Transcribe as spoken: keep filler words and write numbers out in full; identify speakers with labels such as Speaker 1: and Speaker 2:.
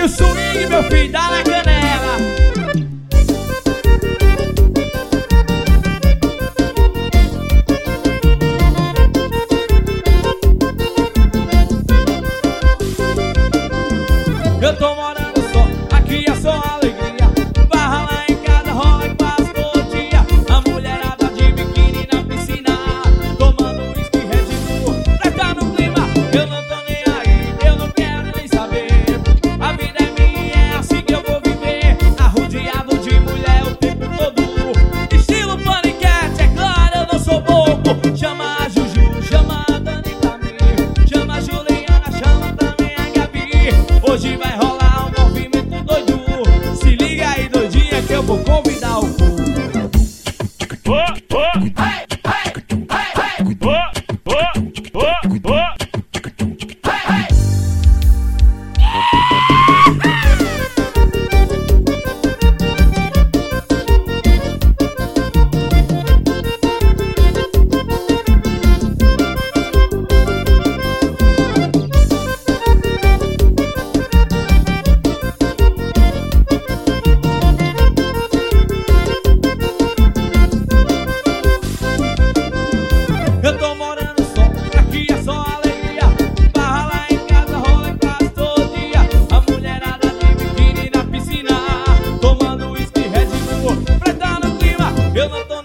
Speaker 1: o swing, meu filho, dá na canela. Eu tô morando só, aqui é só alegria. Barra lá em casa, rola quase todo dia. A mulherada de biquíni na piscina, tomando uísque, Red Bull, pra tá no clima. Eu não tô nem aí, eu não quero nem saber. A vida é minha, é assim que eu vou viver. Arrodeado de mulher o tempo todo. Estilo paniquete, é claro, eu não sou bobo. Chama a Juju, chama a Dani pra mim. Chama a Juliana, chama também a Gabi. Hoje vai rolar um movimento doido. Se liga aí, doidinha, que eu vou convidar o povo. Oh, oh, hey, hey, hey, hey. Oh, oh, oh, oh. Eu tô morando só, aqui é só alegria. Barra lá em casa, rola quase todo dia. A mulherada de biquíni na piscina, tomando uísque, Red Bull, pra tá no clima. Eu não tô